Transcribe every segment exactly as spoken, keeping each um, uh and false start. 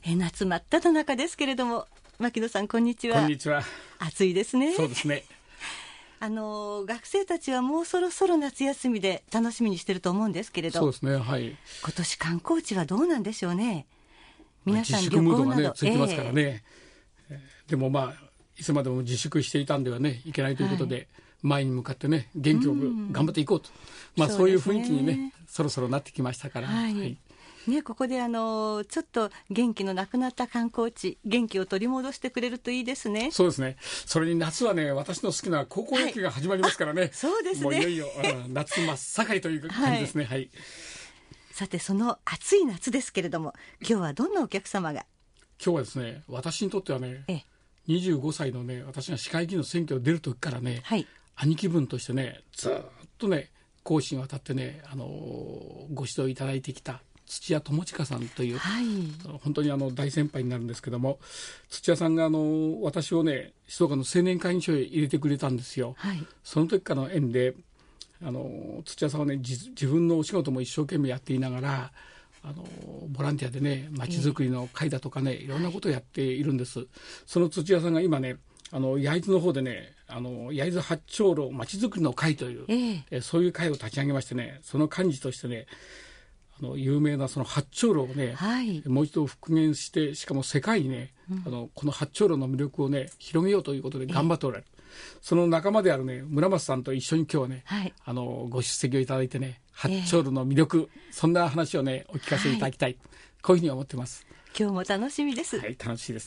え夏真っ只中ですけれども、牧野さんこんにちは。 こんにちは。 暑いですね。 そうですね。 あの学生たちはもうそろそろ夏休みで楽しみにしてると思うんですけれど、 そうですね、はい、 今年観光地はどうなんでしょうね。皆さん自粛ムードがねついてますからね、 えー、でもまあいつまでも自粛していたんではねいけないということで、はい、前に向かってね元気よく頑張っていこうと、うん、まあ、そういう雰囲気にねそろそろなってきましたから、 はいはいね、ここであのちょっと元気のなくなった観光地、元気を取り戻してくれるといいですね。 そうですね。それに夏はね、私の好きな高校野球が始まりますからね、はい、 そうですね、 もういよいよ夏真っ盛りという感じですね、はいはい、 さてその暑い夏ですけれども、今日はどんなお客様が。 今日はですね、私にとってはね、えにじゅうごさいのね、私が市会議員の選挙を出る時からね、はい、兄貴分としてねずっとね公私にわたってね、あのー、ご指導いただいてきた土屋智親さんという、はい、本当にあの大先輩になるんですけども、土屋さんがあの私をね静岡の青年会議所へ入れてくれたんですよ、はい、その時からの縁であの土屋さんはね自分のお仕事も一生懸命やっていながらあのボランティアでねまちづくりの会だとかね、えー、いろんなことをやっているんです、はい、その土屋さんが今ねあの焼津の方でねあの焼津八丁路まちづくりの会という、えーえー、そういう会を立ち上げましてね、その幹事としてねあの有名なその八丁路をね、はい、もう一度復元して、しかも世界にね、うん、あのこの八丁路の魅力をね広げようということで頑張っておられる、その仲間であるね村松さんと一緒に今日はね、はい、あのご出席をいただいてね八丁路の魅力、えー、そんな話をねお聞かせいただきたい、はい、こういうふうに思ってます。 今日も楽しみです。 はい、楽しいです。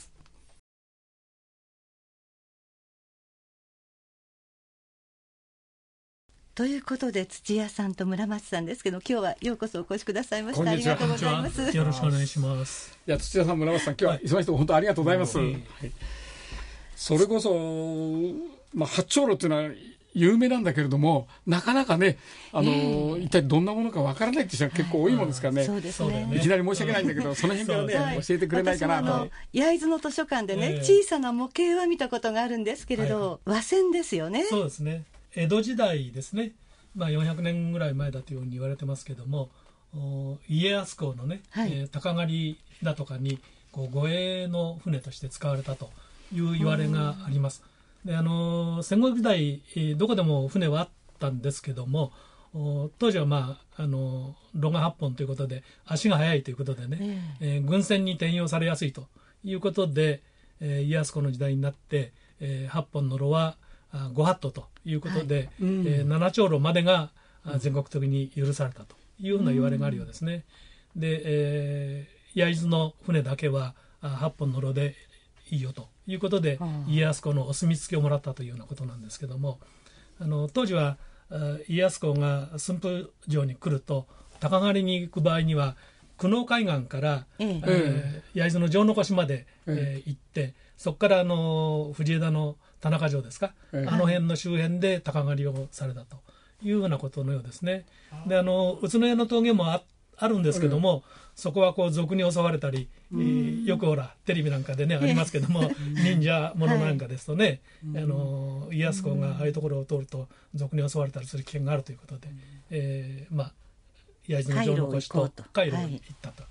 ということで土屋さんと村松さんですけど、今日はようこそお越しくださいました。ありがとうございます。 よろしくお願いします。 いや土屋さん村松さん、今日は忙しいところ本当ありがとうございます、はいはい、それこそ、まあ、八丁路っていうのは有名なんだけれども、なかなかねあの、えー、一体どんなものかわからないって人が結構多いもんですからね、はい、そうですね、いきなり申し訳ないんだけどその辺からね、はい、教えてくれないかなと。 焼津の図書館でね、えー、小さな模型は見たことがあるんですけれど、はい、和船ですよね。 そうですね、江戸時代ですね、まあ、よんひゃくねんぐらい前だというふうに言われてますけども、家康公のね、はい、えー、鷹狩りだとかにこう護衛の船として使われたという言われがあります。であの戦国時代、えー、どこでも船はあったんですけども、当時は、まあ、あの櫓がはっぽんということで足が速いということでね、えー、軍船に転用されやすいということで、えー、家康公の時代になって、えー、はっぽんの櫓はごハットということで、はい、うん、えー、なな丁路までが全国的に許されたというような言われがあるようですね、うん、で、えー、焼津の船だけははっぽんの櫓でいいよということで、家康公のお墨付きをもらったというようなことなんですけども、あの当時は家康公が駿府城に来ると鷹狩りに行く場合には久能海岸から、えええー、焼津の城之越まで、えー、行って、そこからあの藤枝の田中城ですか、ええ、あの辺の周辺で鷹狩りをされたというようなことのようですね。であの宇都宮の峠も あ, あるんですけども、うん、そこはこう賊に襲われたり、えー、よくほらテレビなんかでねありますけども、忍者ものなんかですとね、はい、あの家康公がああいうところを通ると賊に襲われたりする危険があるということで、えー、まあ焼津の城之越と海路に行ったと、はい、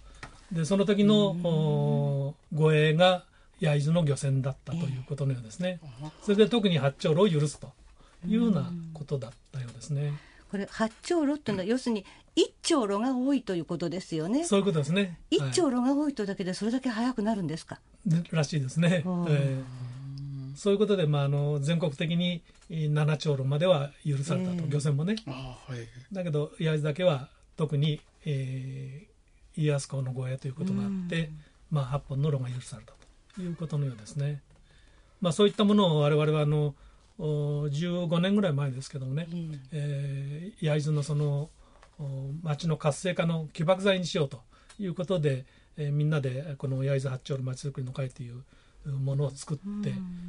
でその時の護衛が焼津の漁船だったということのようですね、えー、それで特に八丁路を許すというようなことだったようですね。 これ八丁路っていうのは要するに一丁路が多いということですよね。 そういうことですね。 一丁路が多いとだけでそれだけ速くなるんですか。 はい、らしいですね、えー、そういうことで、まあ、あの全国的になな丁路までは許されたと、えー、漁船もね、あ、はい、だけど焼津だけは特に、えー、家康公の護衛ということがあって、まあ、はっぽんの路が許されたということのようですね。まあ、そういったものを我々はあのじゅうごねんぐらい前ですけどもね、うん、えー、焼津のその町の活性化の起爆剤にしようということで、えー、みんなでこの焼津八丁路まちづくりの会というものを作って、うん、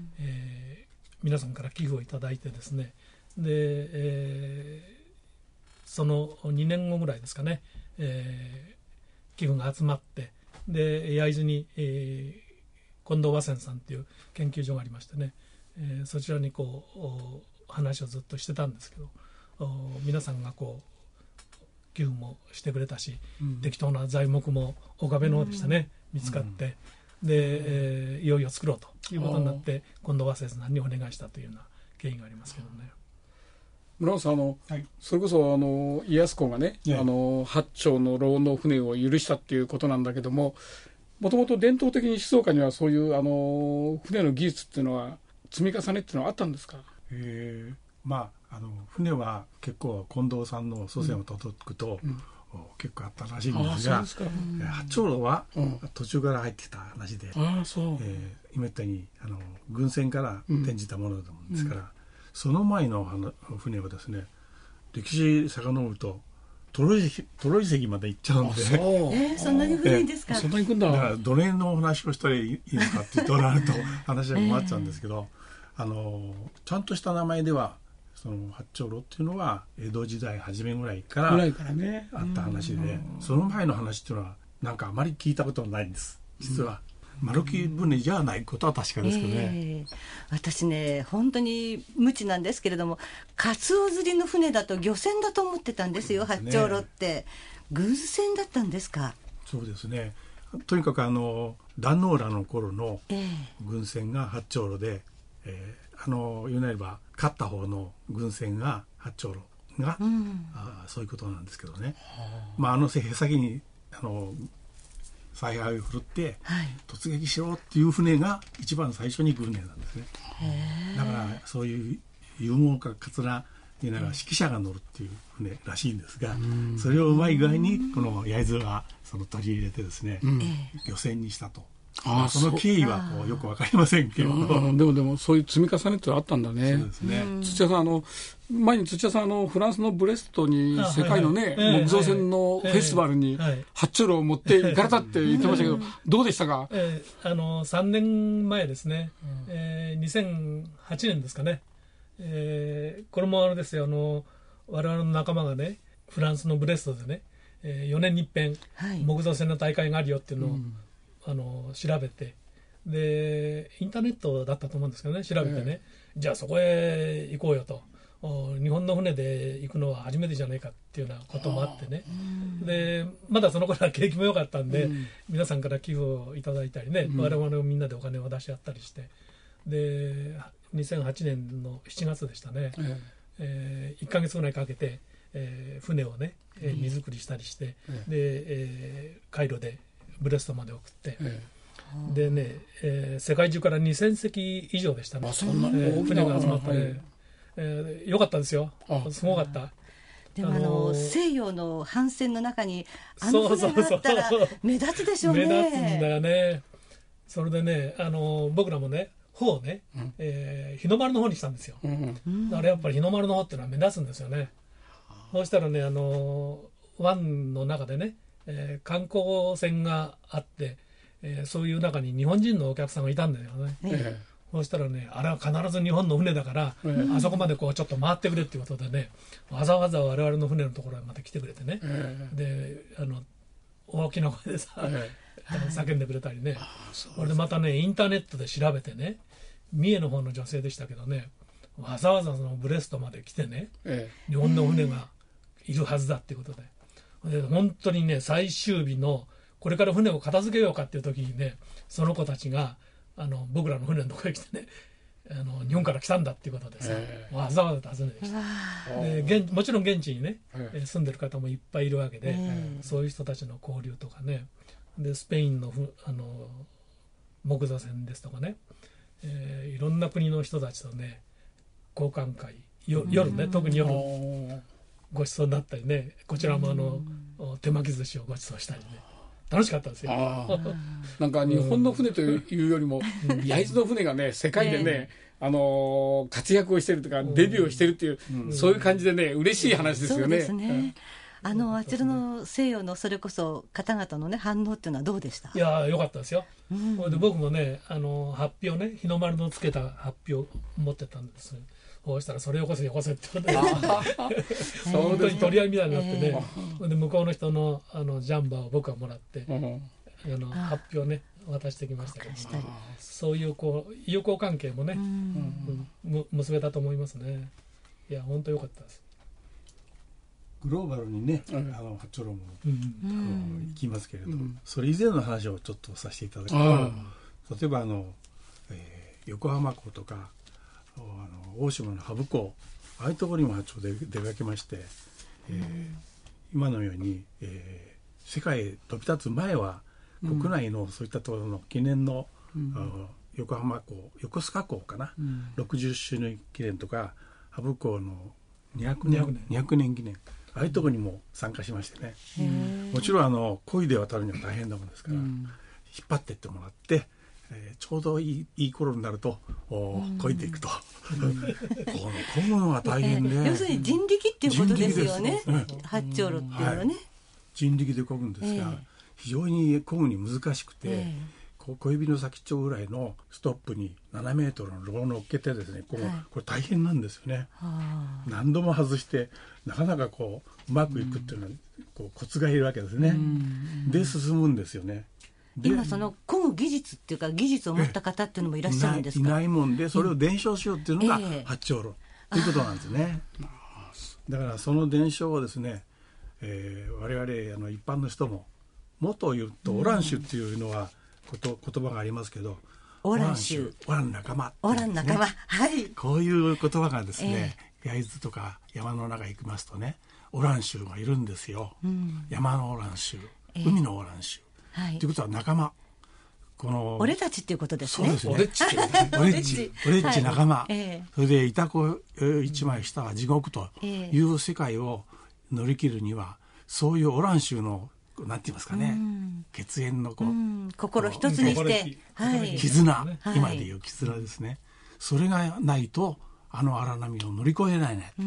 えー、皆さんから寄付をいただいてですね、で、えー、そのにねんごぐらいですかね、えー、寄付が集まって、で焼津に、えー、近藤和泉さんという研究所がありましてね、えー、そちらにこう話をずっとしてたんですけど、皆さんがこう寄付もしてくれたし、うん、適当な材木も岡部の方でしたね、 見つかって、うん、で、えー、いよいよ作ろうということになって今度は早稲田にお願いしたというような経緯がありますけどね。 村本さん、あの、はい、それこそあの家康公がね、はい、あの八丁の牢の船を許したっていうことなんだけども、もともと伝統的に静岡にはそういうあの船の技術っていうのは積み重ねっていうのはあったんですか？ えー、まああの船は結構近藤さんの祖先をたどくと、うんうん、結構あったらしいんですが、す八丁牢は途中から入ってきた話で、あそう、えー、今言ったようにあの軍船から転じたものですから、うん、その前の船はですね、歴史遡るとトロイトロイ遺跡まで行っちゃうんで、 そうえー、そんなに古いんですか？ そんなに行くんだ。 だからどれのお話をしたらいいのかってとなると話が困っちゃうんですけど、えー、あのちゃんとした名前ではその八丁牢っていうのは江戸時代初めぐらいからあった話で、その前の話っていうのはなんかあまり聞いたことはないんです実は。丸木船じゃないことは確かですけどね、えー、 私ね本当に無知なんですけれども、カツオ釣りの船だと漁船だと思ってたんですよ、八丁牢って軍船だったんですか？ そうですね、とにかくあの壇ノ浦の頃の軍船が八丁牢で、えー、あの言うなれば勝った方の軍船が八丁牢が、うん、あそういうことなんですけどね、まあ、あのへさきにあの采配を振るって、はい、突撃しろっていう船が一番最初に行く船なんですね。だからそういう勇猛かかつら言いながら指揮者が乗るっていう船らしいんですが、それをうまい具合にこの焼津がその取り入れてですね、うん、漁船にしたと。あその経緯はこうよく分かりませんけど、 うん、でもでもそういう積み重ねってあったんだね。 そうですね。 土屋さん、あの前に土屋さんあのフランスのブレストに世界のね、はいはい、木造船のフェスティバルに八丁牢を持って行かれたって言ってましたけど、どうでしたか？ えー、あのさんねんまえですね、うん、えー、にせんはちねんですかね、えー、これもあれですよ、あの我々の仲間がねフランスのブレストでね、えー、よねんに一遍、はい、木造船の大会があるよっていうのを、うんあの調べて、でインターネットだったと思うんですけどね、調べてね、えー、じゃあそこへ行こうよと、日本の船で行くのは初めてじゃないかっていうようなこともあってね、でまだその頃は景気も良かったんで、うん、皆さんから寄付をいただいたりね、うん、我々もみんなでお金を出し合ったりして、でにせんはちねんのしちがつでしたね、えーえー、いっかげつぐらいかけて、えー、船をね、えー、荷造りしたりして、うん、で、えー、カイロでブレストまで送って、ええ、でね、えー、世界中からにせんせき以上でしたね。 あ、そんな、 えー、船が集まって、ね、えー、よかったですよ。すごかった。 でもあの西洋の帆船の中にあの船があったら目立つでしょうね。 目立つんだよね。それでね、あの僕らもね帆をね、うん、えー、日の丸の方にしたんですよ、うん、だからやっぱり日の丸の方っていうのは目立つんですよね。そうしたらね、あの湾の中でね、えー、観光船があって、えー、そういう中に日本人のお客さんがいたんだよね、ええ、そうしたらね、あれは必ず日本の船だから、ええ、あそこまでこうちょっと回ってくれっていうことでね、わざわざ我々の船のところまで来てくれてね、ええ、であの大きな声でさ、ええ、叫んでくれたりね、それでまたねインターネットで調べてね、三重の方の女性でしたけどね、わざわざそのブレストまで来てね、ええ、日本の船がいるはずだっていうことで、で本当にね最終日のこれから船を片付けようかっていう時にね、その子たちがあの僕らの船のところへ来てね、あの日本から来たんだっていうことでさ、えー、わざわざ訪ねてきて、で現もちろん現地にね、えー、住んでる方もいっぱいいるわけで、えー、そういう人たちの交流とかね、でスペインのふあの木造船ですとかね、えー、いろんな国の人たちとね交換会、よ夜ね、特に夜ごちそうになったりね、こちらもあの手巻き寿司をごちそうしたりね、楽しかったですよ。 なんか日本の船というよりも、うん、焼津の船がね世界でね、ねあのー、活躍をしてるとか、うん、デビューをしてるっていう、うん、そういう感じでね嬉しい話ですよね。 そうですね、うん、あのあちらの西洋のそれこそ方々のね反応っていうのはどうでした？ いや良かったですよ、うん、で僕もねあの発表ね、日の丸のつけた発表を持ってたんです。そうしたらそれよこせよこせって言われて本当に取り合いみたいになってね、えー、で向こうの人 の, あのジャンバーを僕はもらって、うん、あの発表ね渡してきましたけど、そういうこう友好関係もね、うんうん、結べたと思いますね。いや本当良かったです。 グローバルにね、うん、あの八丁路も、うん、あの行きますけれど、うん、それ以前の話をちょっとさせていただくと、例えばあの、えー、横浜港とかあの大島のハブ港、ああいうところにも八丁で出かけまして、えー、今のように、えー、世界へ飛び立つ前は国内のそういったところの記念の、うん、横浜港、横須賀港かな、うん、ろくじゅっしゅうねん記念とかハブ港のにひゃくねん、にひゃくねん記念、ああいうところにも参加しましてね、うん、もちろんあの漕いで渡るには大変なものですから、うん、引っ張っていってもらって、えー、ちょうどいい、いい頃になると漕いでいくと、うん、この漕ぐのが大変で、 えー、要するに人力っていうことですよね、うん、八丁路っていうのはね、はい、 人力で漕ぐんですが、えー、非常に漕ぐに難しくて、えー小指の先っちょぐらいのストップにななメートルのローを乗っけてですね、こう、はい、これ大変なんですよね。何度も外してなかなかこううまくいくっていうのは、うん、こうコツがいるわけですね。で進むんですよね。 今その漕ぐ技術っていうか技術を持った方っていうのもいらっしゃるんですか。 いない、いないもんで、それを伝承しようっていうのが八丁路ということなんですね。だからその伝承をですね、えー、我々あの一般の人ももっと言うとオランシュっていうのは、こと言葉がありますけど、 オランシュ、 オラン仲間、 オラン仲間、はい、 こういう言葉がですね、えー、焼津とか山の中行きますとね、オランシュがいるんですよ、うん、山のオランシュ、えー、海のオランシュ、はい、ということは仲間、この俺たちっていうことですね。 そうですね。俺っち、俺っち仲間、はいえー、それでいたこ一枚下は地獄という世界を乗り切るには、そういうオランシュのなんて言いますかね、うん、血縁のこう、うん、 心一つにして、 はい、絆、はい、今でいう絆ですね、はい、それがないとあの荒波を乗り越えないね、うん、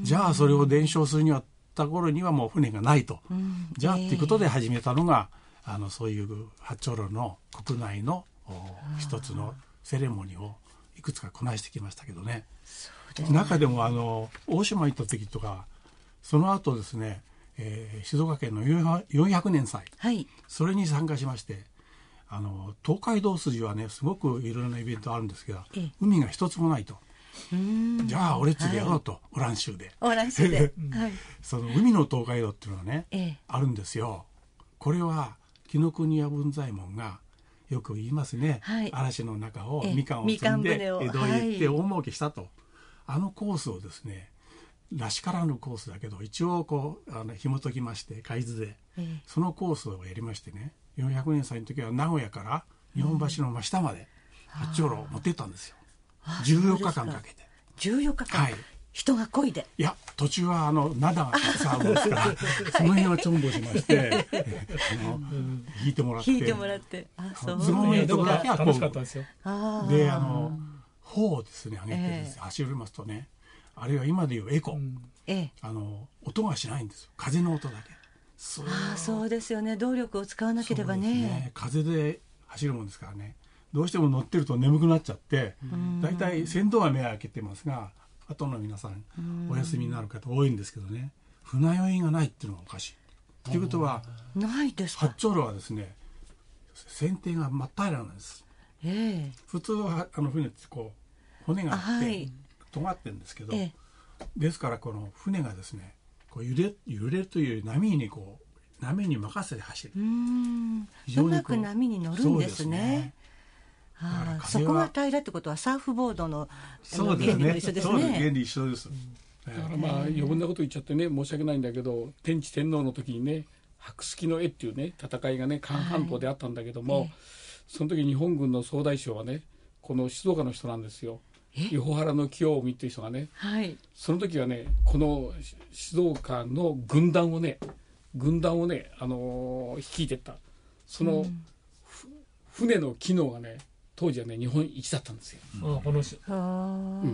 じゃあそれを伝承するにはった頃にはもう船がないと、うん、じゃあっていうことで始めたのが、えー、あのそういう八丁路の国内の一つのセレモニーをいくつかこなしてきましたけどね。そうですね。中でもあの大島行った時とかその後ですね、えー、静岡県のよんひゃくねん祭、はい、それに参加しまして、あの東海道筋はねすごくいろいろなイベントあるんですけど、海が一つもないと、うーん、じゃあ俺っちでやろうと、はい、オラン州でオラン州で、 はい、その海の東海道っていうのはね、ええ、あるんですよ。これは紀ノ国屋文左衛門がよく言いますね、はい、嵐の中をみかんを積んで江戸へ行って大儲けしたと、はい、あのコースをですねらしからぬコースだけど一応こうあの紐解きまして海図で、えー、そのコースをやりましてね、よんひゃくねん祭の時は名古屋から日本橋の真下まで八丁路を持ってったんですよ、じゅうよっかかんかけて。 じゅうよっかかん、はい、人が漕いで、 いや途中はあの灘がたくさんあるんですからその辺はちょんぼしましてあの、うん、引いてもらって引いてもらってあそうズボンのとこだけは楽しかったですよ。 であの帆をですね上げてです、ね、走りますとね、あるいは今でいうエコ、うんええ、あの音がしないんですよ、風の音だけ。 そう、あそうですよね、動力を使わなければ ね, ね風で走るもんですからね、どうしても乗ってると眠くなっちゃってだいたい先頭は目を開けてますが後の皆さんお休みになる方多いんですけどね、船酔いがないっていうのがおかしいということは、 ないですか。 八丁路はですね船底が真っ平らなんです、ええ、普通はあの船ってこう骨があって、はい、尖ってるんですけど、ええ、ですからこの船がですねこう揺れ、揺れるというより波にこう波に任せて走る、うーん、うまく波に乗るんですね。あそこが平らってことはサーフボード の, あの原理も一緒ですね。そうです、 原理一緒です、 うん、だからまあ余分なこと言っちゃってね申し訳ないんだけど、天智天皇の時にね白鋤の絵っていうね戦いがね韓半島であったんだけども、はい、その時日本軍の総大将はねこの静岡の人なんですよ。与保原の清臣という人がね、はい、その時はねこの静岡の軍団をね軍団をね、あのー、率いてったその、うん、船の機能がね当時はね日本一だったんですよ。 ああこのし、うん、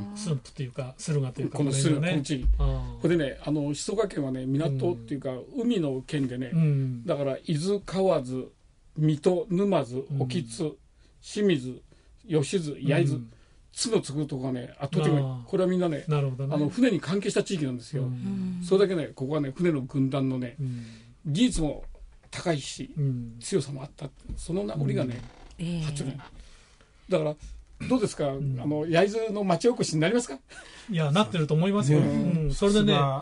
スンプというか駿河というかこの駿河、ね、この地域これでねあの静岡県はね港っていうか、うん、海の県でね、うん、だから伊豆川津水戸沼津興津、うん、清水吉津焼津、うん津のつくとこがね圧倒的にこれはみんな ね, なるほどねあの船に関係した地域なんですよ、うん、それだけねここはね船の軍団のね、うん、技術も高いし、うん、強さもあったその名残がね、うん、八丁ねだからどうですか、うん、あの焼津の町おこしになりますか。 いやなってると思いますよ、ねうん、それでね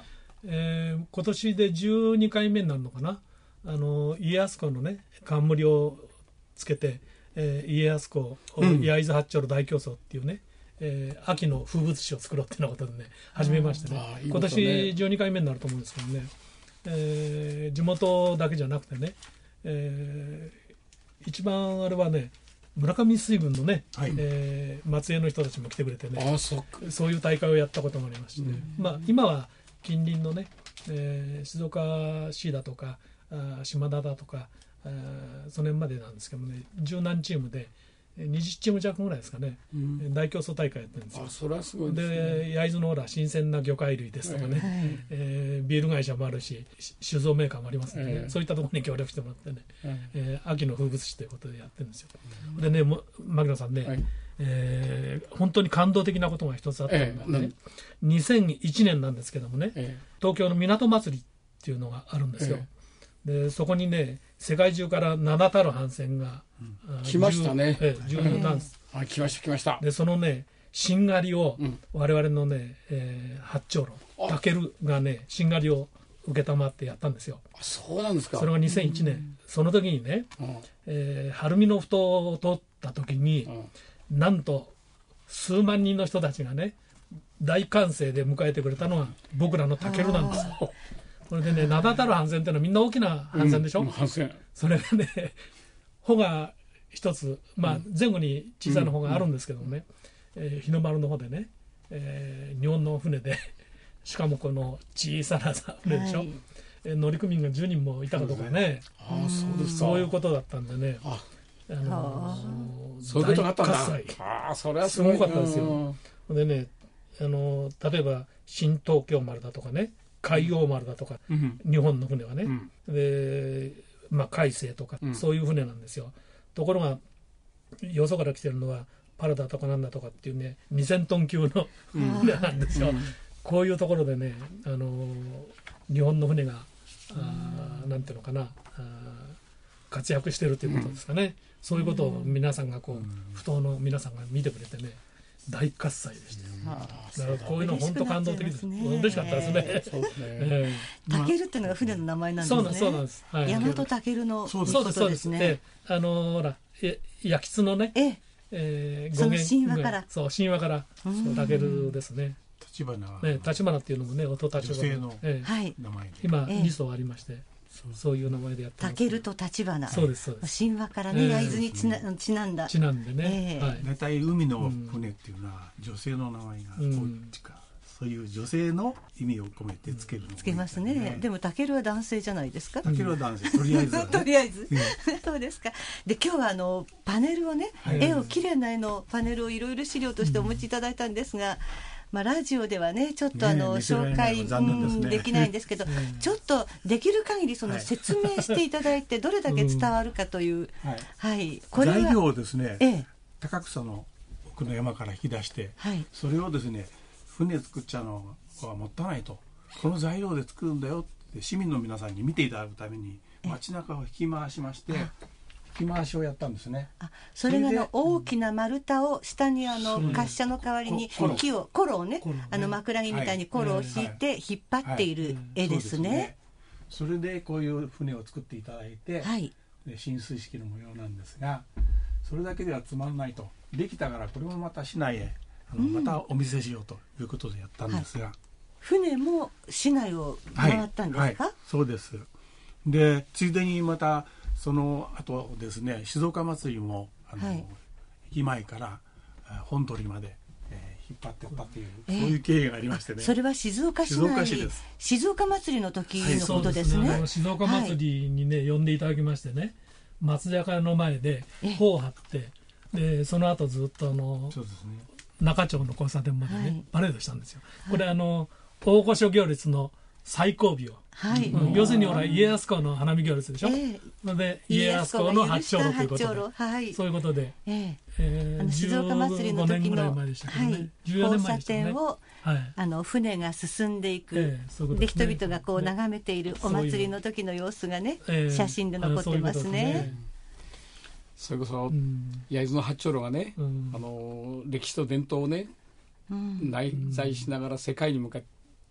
えー、今年でじゅうにかいめになるのかな、あの家康公のね冠をつけて、えー、家康公、うん、焼津八丁路大競争っていうね、えー、秋の風物詩を作ろうっていうようなことでね始めましてね、いいね、今年じゅうにかいめになると思うんですけどね、えー、地元だけじゃなくてね、えー、一番あれはね村上水軍のね、はい、えー、松江の人たちも来てくれてね、あ、そ, そういう大会をやったこともありますしね、うん、まあ、今は近隣のね、えー、静岡市だとかあ島田だとかあその辺までなんですけどもね、十何チームでにじゅうチーム弱ぐらいですかね、うん、大競争大会やってるんですよ。 あ、それはすごいですね。 で焼津のほら新鮮な魚介類ですとかね、はい、えー、ビール会社もあるし酒造メーカーもありますので、ね、はい、そういったところに協力してもらってね、はい、えー、秋の風物詩ということでやってるんですよ、うん、でね牧野さんね、はい、えー、本当に感動的なことが一つあったのがね、えー、にせんいちねんなんですけどもね、えー、東京の港祭りっていうのがあるんですよ、えー、でそこにね世界中から名だたる帆船が、 うん、来ましたね、 えー、じゅうなんです、 えー、あ、来ました来ました。 でそのねしんがりを、うん、我々のね、えー、八丁路タケルがねしんがりを受けたまってやったんですよ。 あ、そうなんですか。 それがにせんいちねん、うん、その時にね、うん、えー、晴海のふ頭を通った時に、うん、なんと数万人の人たちがね大歓声で迎えてくれたのが僕らのタケルなんですよ。これでね名だたる帆船っていうのはみんな大きな帆船でしょ、うん、帆船それがね帆が一つ、まあ、前後に小さな帆があるんですけどもね、うんうん、えー、日の丸の方でね、えー、日本の船でしかもこの小さな船でしょ、はい、えー、乗組員がじゅうにんもいたかどうかね、あ、そうですか、そういうことだったんでね、あ、あのー、 そういうことがあったんだ。 大喝采、 あ、それはすごい、 すごかったですよ。でね、あのー、例えば新東京丸だとかね海王丸だとか、うん、日本の船はね、うん、で、まあ、海星とか、うん、そういう船なんですよ。ところがよそから来てるのはパラだとかなんだとかっていうねにせんトン級の船なんですよ、うん、こういうところでね、あのー、日本の船があなんていうのかな、あ活躍してるということですかね、うん、そういうことを皆さんがこう、うん、不当の皆さんが見てくれてね大喝采でしたよ、うん、だからこういうの本当感動的です。嬉しかったですね。そうですね。 タケルっていうのが船の名前なんですね。 そうなんです。 大和タケルのことですね。 あのほら焼津のね、 ええー、その神話から、 そう神話からタケルですね。 立花ね、立花っていうのもね音立花女性の名前で、 今に層ありまして。そういう名前でやってます。 タケルと立花。 そうですそうです。 神話からね、焼津にちな、ちなんだ。 ちなんでね。 はい。大体海の船っていうのは女性の名前が多いっていうか、そういう女性の意味を込めてつけるの。 つけますね。でもタケルは男性じゃないですか。 タケルは男性。とりあえず。 とりあえず。そうですか。で今日はあのパネルをね、絵を綺麗な絵のパネルをいろいろ資料としてお持ちいただいたんですが。まあ、ラジオではねちょっとあの、ね、紹介、ね、できないんですけど、ね、ちょっとできる限りその説明していただいてどれだけ伝わるかという、うん、はいはい、 これは材料をですね、ええ、高草の奥の山から引き出して、はい、それをですね船作っちゃうのはもったいないと、この材料で作るんだよって市民の皆さんに見ていただくために街中を引き回しまして、引き回しをやったんですね。 あ、それがあの大きな丸太を下にあの滑車の代わりに木をコロをね、あの枕木みたいにコロを引いて引っ張っている絵ですね。 それでこういう船を作っていただいて、はい、で浸水式の模様なんですが、それだけではつまんないと、できたからこれもまた市内へあの、うん、またお見せしようということでやったんですが、はい、 船も市内を回ったんですか？はいはい、 そうです。でついでにまたその後ですね、静岡祭りもあの、はい、駅前から本鳥まで、えー、引っ張ってったっていう、えー、そういう経緯がありましてね。 それは静岡市内、静岡市です。静岡祭りの時のことですね。はい、 そうですね。静岡祭りにね、はい、呼んでいただきましてね、松坂屋の前で帆を張って、でその後ずっとあの、そうですね、中町の交差点までね、はい、パレードしたんですよ。これ、はい、あの大御所行列の最後尾を、はい、うん、要するにほら家康公の花見行列でしょ、えー、で家康公の八丁路ということで、はい、そういうことで、えーえー、あの静岡祭りの時の、ね、はい、交差点を、はい、あの船が進んでいく、えーううで、ね、人々がこう眺めているお祭りの時の様子がね、えー、写真で残ってますね。 それこそ、うん、焼津の八丁路がね、うん、あの歴史と伝統をね、うん、内在しながら世界に向かって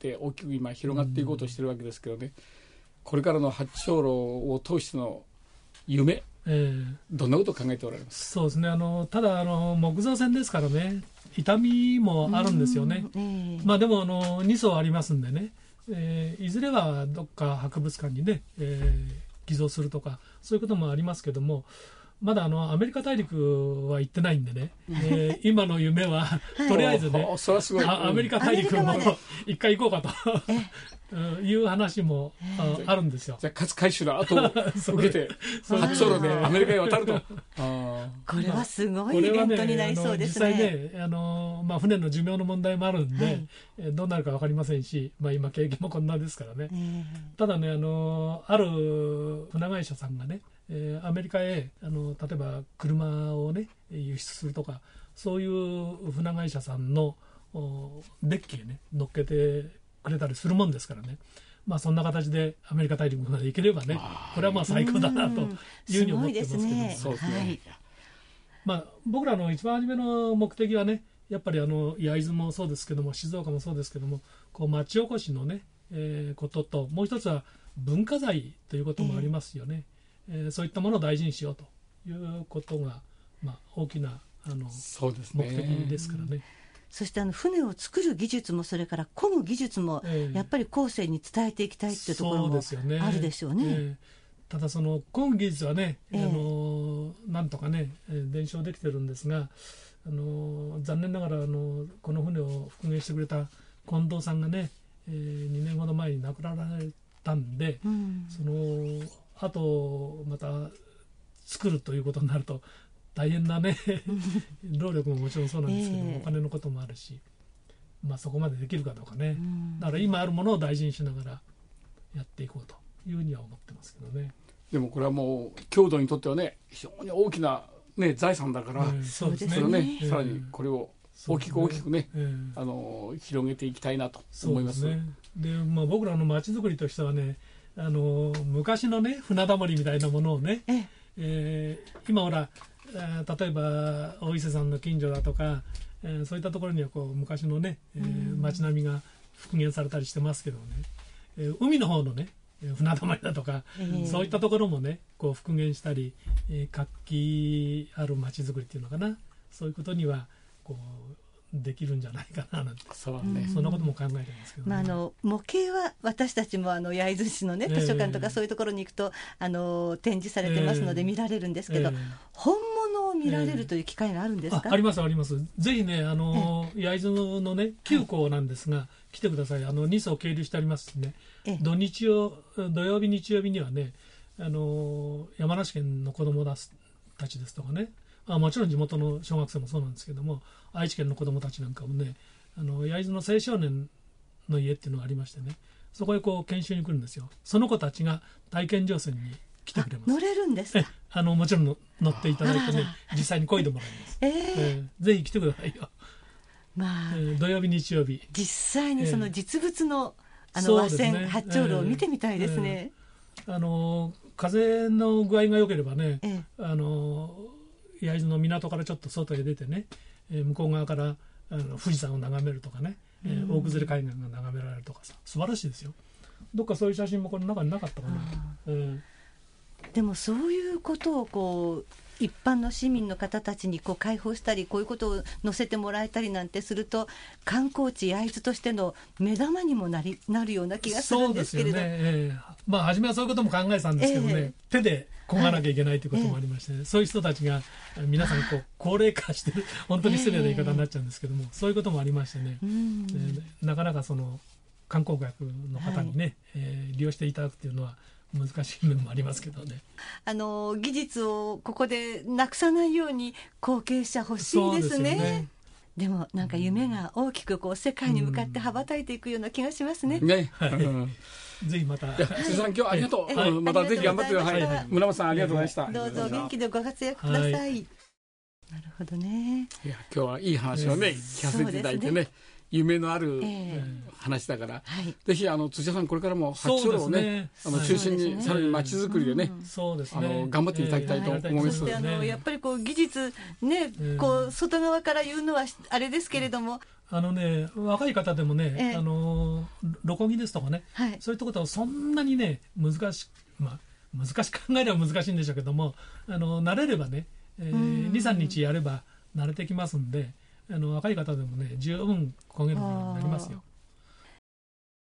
って大きく今広がっていこうとしてるわけですけどね、これからの八長老を通しての夢、えー、どんなことを考えておられます？ そうですね、あのただあの木造船ですからね、痛みもあるんですよね、えー、まあでもあのに層ありますんでね、えー、いずれはどっか博物館にね、えー、寄贈するとかそういうこともありますけども、まだあのアメリカ大陸は行ってないんでね、えー、今の夢は、はい、とりあえずねアメリカ大陸も一回行こうかという話もあるんですよ。 じゃあ勝海舟の後を受けて八長老でアメリカへ渡るとあこれはすごいイベントになりそうですね。 実際ね、あの、まあ、船の寿命の問題もあるんで、はい、どうなるか分かりませんし、まあ、今景気もこんなですからね、ただね、あのある船会社さんがね、えー、アメリカへあの例えば車をね輸出するとか、そういう船会社さんのデッキへね乗っけてくれたりするもんですからね、まあそんな形でアメリカ大陸まで行ければね、これはまあ最高だなというふうに思ってますけども、 そうですね、 まあ、僕らの一番初めの目的はね、やっぱりあの焼津もそうですけども、静岡もそうですけども、こう町おこしのね、えー、ことと、もう一つは文化財ということもありますよね、えーえー、そういったものを大事にしようということが、まあ、大きなあのそうですね、目的ですからね。 そしてあの船を作る技術もそれから漕ぐ技術もやっぱり後世に伝えていきたいっていうところもあるでしょうね。 えーえー、ただその漕ぐ技術はね、えー、あのなんとかね伝承できてるんですが、あの残念ながらあのこの船を復元してくれた近藤さんがね、えー、にねんほど前に亡くなられたんで、うん、そのあとまた作るということになると大変なね労力ももちろんそうなんですけど、えー、お金のこともあるし、まあ、そこまでできるかどうかね、うん、だから今あるものを大事にしながらやっていこうというふうには思ってますけどね。 でもこれはもう郷土にとってはね非常に大きな、ね、財産だから、えー、そうですね、それをね、えー、さらにこれを大きく大きくね、えー、あの広げていきたいなと思います。 そうですね。で、まあ、僕らの町づくりとしてはね、あの昔のね船だまりみたいなものをね、ええー、今ほら例えば大伊勢さんの近所だとか、えー、そういったところにはこう昔のね、えー、街並みが復元されたりしてますけどね、えー、海の方のね船だまりだとか、えー、そういったところもねこう復元したり、えー、活気ある街づくりっていうのかな、そういうことにはこうできるんじゃないかななんて、そうね、そんなことも考えてますけど、ね、 まあ、あの模型は私たちもあの焼津市の、ね、図書館とかそういうところに行くと、えー、あの展示されてますので見られるんですけど、えー、本物を見られるという機会があるんですか？ えー、あ, ありますあります。ぜひね、あの、えー、焼津のね旧校なんですが、はい、来てください。あのに層係留してありますしね、えー、土日曜土曜日日曜日にはね、あの山梨県の子どもたちですとかね、あもちろん地元の小学生もそうなんですけども、愛知県の子どもたちなんかもね、あの焼津の青少年の家っていうのがありましてね、そこへこう研修に来るんですよ。その子たちが体験乗船に来てくれます。 乗れるんですか？ えあのもちろんの乗っていただいてね、実際に漕いでもらいます、えーえー、ぜひ来てくださいよ、まあえー、土曜日日曜日実際にその実物の、えー、あの和船、ね、八丁路を見てみたいですね、 えーえー、あの風の具合が良ければね、えー、あの焼津の港からちょっと外へ出てね、えー、向こう側からあの富士山を眺めるとかね、えー、大崩海岸が眺められるとかさ、素晴らしいですよ。どっかそういう写真もこの中になかったかな、えー、 でもそういうことをこう一般の市民の方たちにこう開放したり、こういうことを載せてもらえたりなんてすると、観光地焼津としての目玉にもなりなるような気がするんですけれど。そうですよね、えー、まあ初めはそういうことも考えてたんですけどね、えー、手で漕がなきゃいけないということもありまして、ね、はい、そういう人たちが皆さんこう高齢化してる本当に失礼な言い方になっちゃうんですけども、えー、そういうこともありましてね、えー、なかなかその観光客の方にね、はい、えー、利用していただくというのは難しい面もありますけどね。 あの技術をここでなくさないように後継者欲しいですね。そうですよね。でもなんか夢が大きくこう世界に向かって羽ばたいていくような気がしますね。 うん、ね、はい、 ぜひまた。 辻さん今日はありがとう。はい、またぜひ頑張ってください。はい、村本さんありがとうございました。 どうぞ元気でご活躍ください。はい、なるほどね。 いや今日はいい話をね、聞かせていただいてね。夢のある話だから、えーはい、ぜひあの土屋さんこれからも八丁路をね、ね、あの中心に、はい、さらに街づくりでね、そうですね、あの頑張っていただきたいと思います。 えー、あのやっぱりこう技術ね、えー、こう外側から言うのはあれですけれども、 あのね、若い方でもね、えー、あのロコギですとかね、はい、そういったことはそんなにね難し,、まあ、難しく考えれば難しいんでしょうけども、あの慣れればね、えー、にさんにちやれば慣れてきますんで、あの若い方でもね十分こげるようになりますよ。